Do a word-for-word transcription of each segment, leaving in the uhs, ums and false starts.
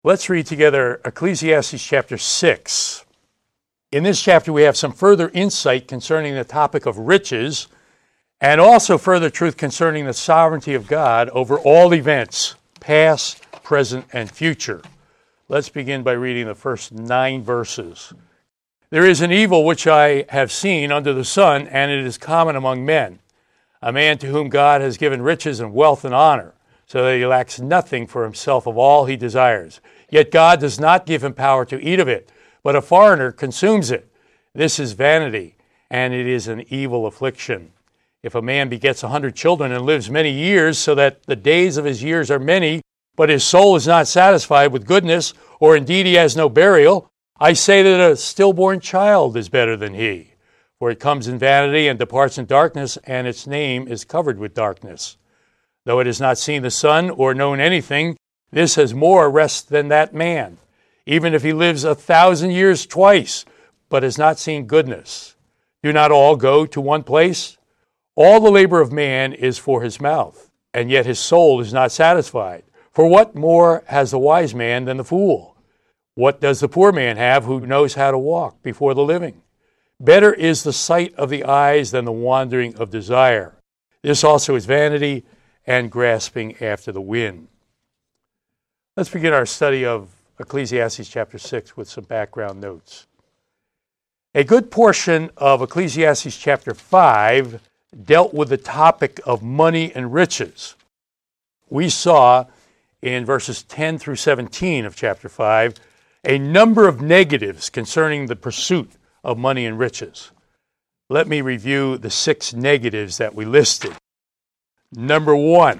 Let's read together Ecclesiastes chapter six. In this chapter, we have some further insight concerning the topic of riches and also further truth concerning the sovereignty of God over all events, past, present, and future. Let's begin by reading the first nine verses. There is an evil which I have seen under the sun, and it is common among men, a man to whom God has given riches and wealth and honor, so that he lacks nothing for himself of all he desires. Yet God does not give him power to eat of it, but a foreigner consumes it. This is vanity, and it is an evil affliction. If a man begets a hundred children and lives many years, so that the days of his years are many, but his soul is not satisfied with goodness, or indeed he has no burial, I say that a stillborn child is better than he. For it comes in vanity and departs in darkness, and its name is covered with darkness. Though it has not seen the sun or known anything, this has more rest than that man, even if he lives a thousand years twice, but has not seen goodness. Do not all go to one place? All the labor of man is for his mouth, and yet his soul is not satisfied. For what more has the wise man than the fool? What does the poor man have who knows how to walk before the living? Better is the sight of the eyes than the wandering of desire. This also is vanity and grasping after the wind. Let's begin our study of Ecclesiastes chapter six with some background notes. A good portion of Ecclesiastes chapter five dealt with the topic of money and riches. We saw in verses ten through seventeen of chapter five a number of negatives concerning the pursuit of money and riches. Let me review the six negatives that we listed. Number one,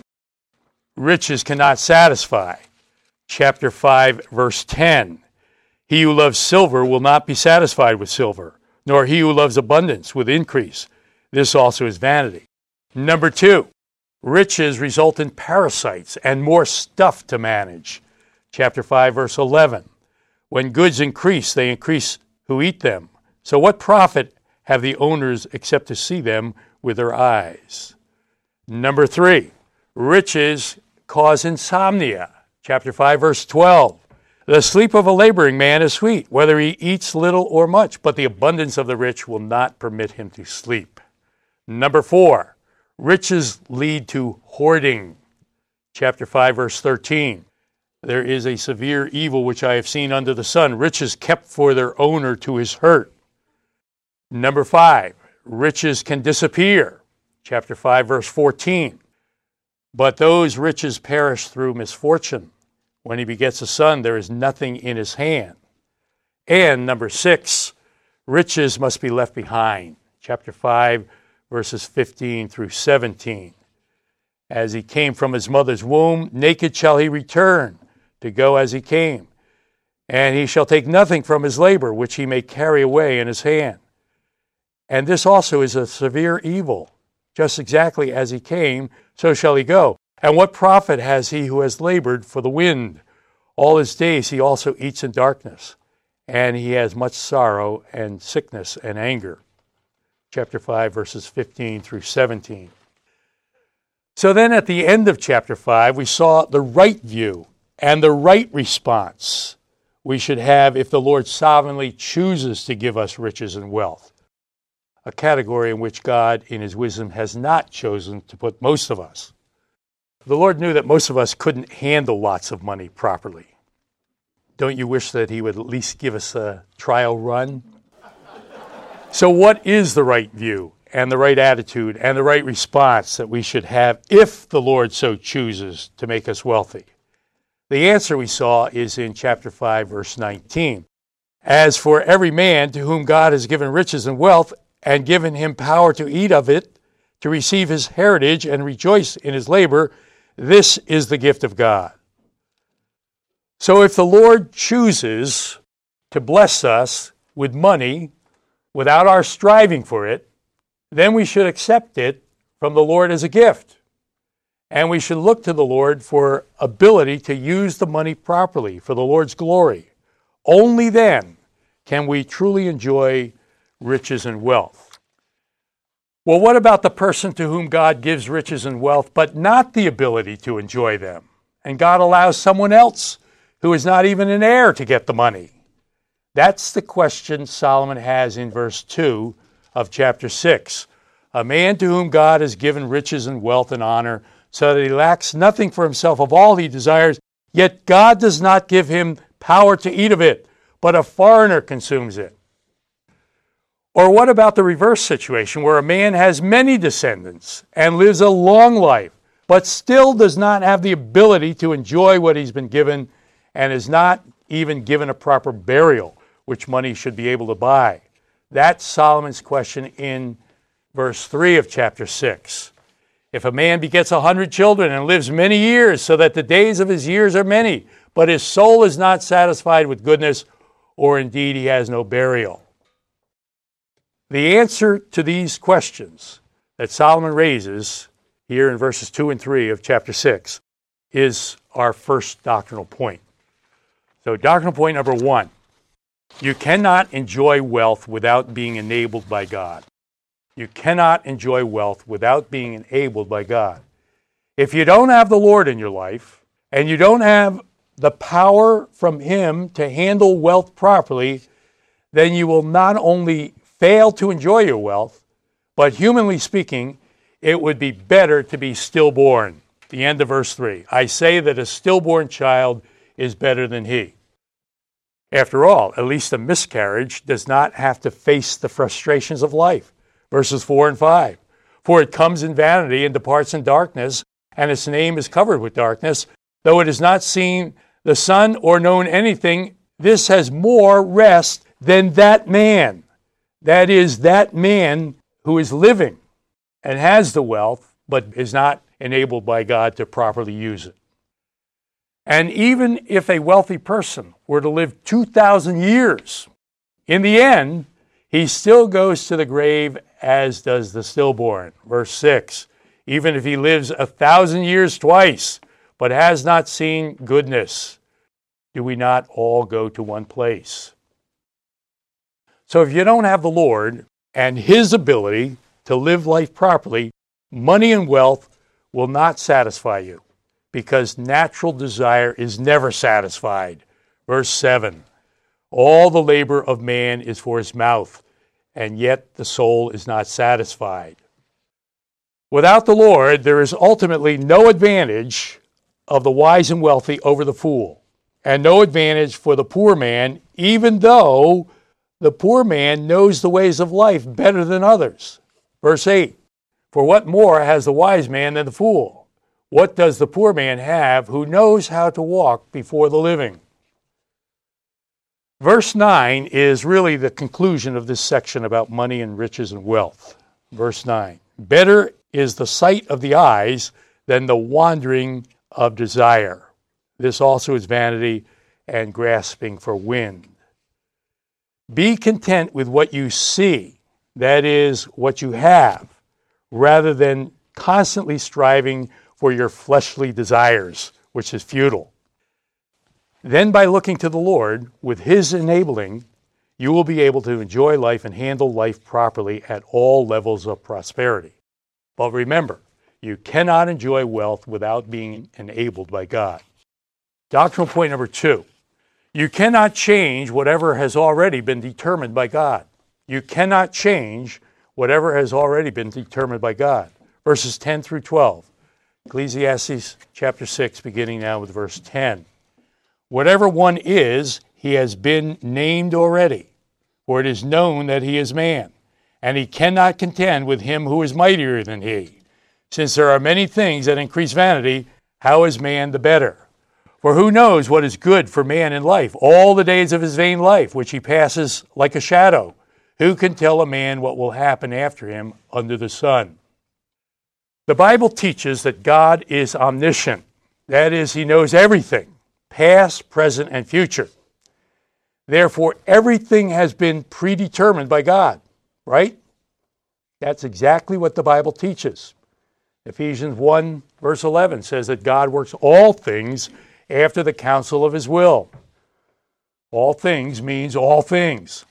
riches cannot satisfy. Chapter five, verse ten. He who loves silver will not be satisfied with silver, nor he who loves abundance with increase. This also is vanity. Number two, riches result in parasites and more stuff to manage. Chapter five, verse eleven. When goods increase, they increase who eat them. So what profit have the owners except to see them with their eyes? Number three, riches cause insomnia. Chapter five, verse twelve. The sleep of a laboring man is sweet, whether he eats little or much, but the abundance of the rich will not permit him to sleep. Number four, riches lead to hoarding. Chapter five, verse thirteen. There is a severe evil which I have seen under the sun, riches kept for their owner to his hurt. Number five, riches can disappear. Chapter five, verse fourteen. But those riches perish through misfortune. When he begets a son, there is nothing in his hand. And number six, riches must be left behind. Chapter five, verses fifteen through seventeen. As he came from his mother's womb, naked shall he return to go as he came. And he shall take nothing from his labor, which he may carry away in his hand. And this also is a severe evil. Just exactly as he came, so shall he go. And what profit has he who has labored for the wind? All his days he also eats in darkness, and he has much sorrow and sickness and anger. Chapter five, verses fifteen through seventeen. So then at the end of chapter five, we saw the right view and the right response we should have if the Lord sovereignly chooses to give us riches and wealth, a category in which God, in his wisdom, has not chosen to put most of us. The Lord knew that most of us couldn't handle lots of money properly. Don't you wish that he would at least give us a trial run? So what is the right view and the right attitude and the right response that we should have if the Lord so chooses to make us wealthy? The answer we saw is in chapter five, verse nineteen. As for every man to whom God has given riches and wealth, and given him power to eat of it, to receive his heritage and rejoice in his labor, this is the gift of God. So if the Lord chooses to bless us with money without our striving for it, then we should accept it from the Lord as a gift. And we should look to the Lord for ability to use the money properly for the Lord's glory. Only then can we truly enjoy riches and wealth. Well, what about the person to whom God gives riches and wealth, but not the ability to enjoy them? And God allows someone else who is not even an heir to get the money? That's the question Solomon has in verse two of chapter six. A man to whom God has given riches and wealth and honor, so that he lacks nothing for himself of all he desires, yet God does not give him power to eat of it, but a foreigner consumes it. Or what about the reverse situation, where a man has many descendants and lives a long life, but still does not have the ability to enjoy what he's been given and is not even given a proper burial, which money should be able to buy? That's Solomon's question in verse three of chapter six. If a man begets a hundred children and lives many years, so that the days of his years are many, but his soul is not satisfied with goodness, or indeed he has no burial. The answer to these questions that Solomon raises here in verses two and three of chapter six is our first doctrinal point. So doctrinal point number one, you cannot enjoy wealth without being enabled by God. You cannot enjoy wealth without being enabled by God. If you don't have the Lord in your life, and you don't have the power from Him to handle wealth properly, then you will not only fail to enjoy your wealth, but humanly speaking, it would be better to be stillborn. The end of verse three. I say that a stillborn child is better than he. After all, at least a miscarriage does not have to face the frustrations of life. Verses four and five. For it comes in vanity and departs in darkness, and its name is covered with darkness. Though it has not seen the sun or known anything, this has more rest than that man. That is, that man who is living and has the wealth, but is not enabled by God to properly use it. And even if a wealthy person were to live two thousand years, in the end, he still goes to the grave, as does the stillborn. Verse six, even if he lives a thousand years twice, but has not seen goodness, do we not all go to one place? So if you don't have the Lord and His ability to live life properly, money and wealth will not satisfy you, because natural desire is never satisfied. Verse seven, all the labor of man is for his mouth, and yet the soul is not satisfied. Without the Lord, there is ultimately no advantage of the wise and wealthy over the fool, and no advantage for the poor man, even though the poor man knows the ways of life better than others. Verse eight, for what more has the wise man than the fool? What does the poor man have who knows how to walk before the living? Verse nine is really the conclusion of this section about money and riches and wealth. Verse nine, better is the sight of the eyes than the wandering of desire. This also is vanity and grasping for wind. Be content with what you see, that is, what you have, rather than constantly striving for your fleshly desires, which is futile. Then by looking to the Lord, with His enabling, you will be able to enjoy life and handle life properly at all levels of prosperity. But remember, you cannot enjoy wealth without being enabled by God. Doctrinal point number two. You cannot change whatever has already been determined by God. You cannot change whatever has already been determined by God. Verses ten through twelve. Ecclesiastes chapter six, beginning now with verse ten. Whatever one is, he has been named already, for it is known that he is man, and he cannot contend with him who is mightier than he. Since there are many things that increase vanity, how is man the better? For who knows what is good for man in life, all the days of his vain life, which he passes like a shadow? Who can tell a man what will happen after him under the sun? The Bible teaches that God is omniscient. That is, He knows everything, past, present, and future. Therefore, everything has been predetermined by God, right? That's exactly what the Bible teaches. Ephesians one, verse eleven says that God works all things after the counsel of His will. All things means all things.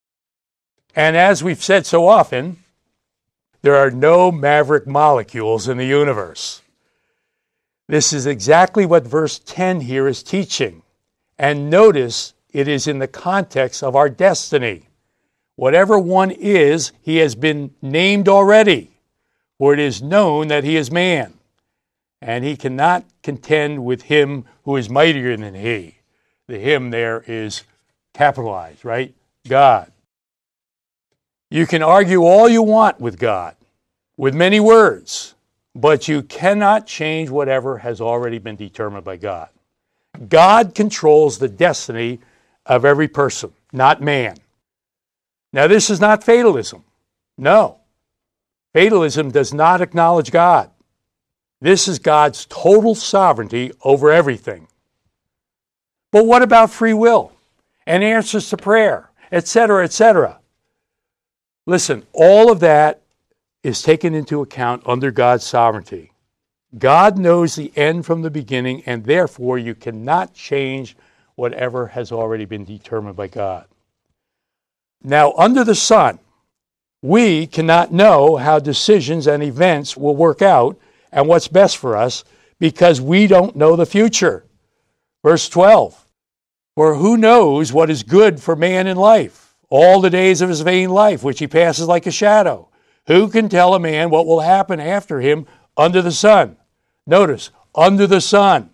And as we've said so often, there are no maverick molecules in the universe. This is exactly what verse ten here is teaching. And notice it is in the context of our destiny. Whatever one is, he has been named already, for it is known that he is man, and he cannot contend with him who is mightier than he. The him there is capitalized, right? God. You can argue all you want with God, with many words, but you cannot change whatever has already been determined by God. God controls the destiny of every person, not man. Now, this is not fatalism. No. Fatalism does not acknowledge God. This is God's total sovereignty over everything. But what about free will and answers to prayer, et cetera, et cetera? Listen, all of that is taken into account under God's sovereignty. God knows the end from the beginning, and therefore you cannot change whatever has already been determined by God. Now, under the sun, we cannot know how decisions and events will work out and what's best for us because we don't know the future. Verse twelve, for who knows what is good for man in life, all the days of his vain life, which he passes like a shadow? Who can tell a man what will happen after him under the sun? Notice, under the sun.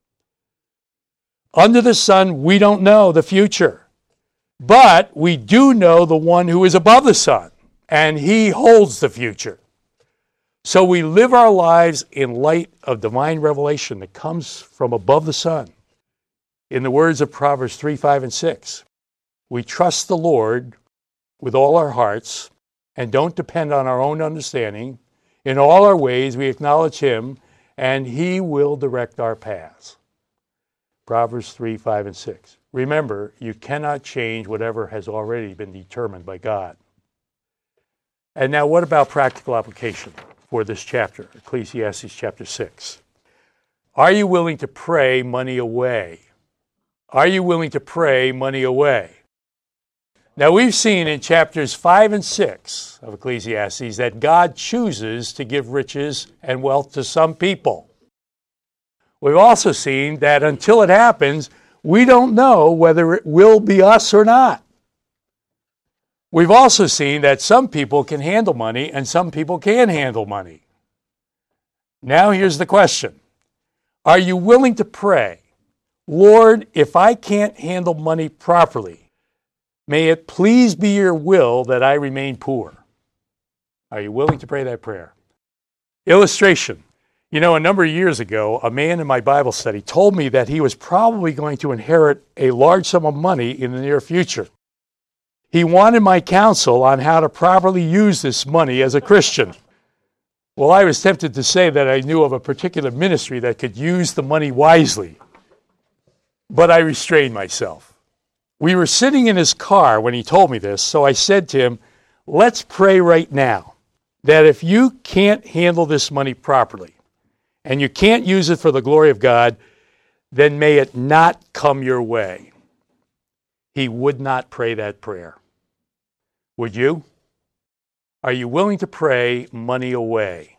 Under the sun, we don't know the future. But we do know the one who is above the sun, and he holds the future. So we live our lives in light of divine revelation that comes from above the sun. In the words of Proverbs three, five, and six, we trust the Lord with all our hearts and don't depend on our own understanding. In all our ways we acknowledge him, and he will direct our paths. Proverbs three, five, and six. Remember, you cannot change whatever has already been determined by God. And now what about practical application for this chapter, Ecclesiastes chapter six? Are you willing to pray money away? Are you willing to pray money away? Now we've seen in chapters five and six of Ecclesiastes that God chooses to give riches and wealth to some people. We've also seen that until it happens, we don't know whether it will be us or not. We've also seen that some people can handle money and some people can't handle money. Now here's the question. Are you willing to pray, Lord, if I can't handle money properly, may it please be your will that I remain poor? Are you willing to pray that prayer? Illustration. You know, a number of years ago, a man in my Bible study told me that he was probably going to inherit a large sum of money in the near future. He wanted my counsel on how to properly use this money as a Christian. Well, I was tempted to say that I knew of a particular ministry that could use the money wisely, but I restrained myself. We were sitting in his car when he told me this, so I said to him, let's pray right now that if you can't handle this money properly and you can't use it for the glory of God, then may it not come your way. He would not pray that prayer. Would you? Are you willing to pray money away?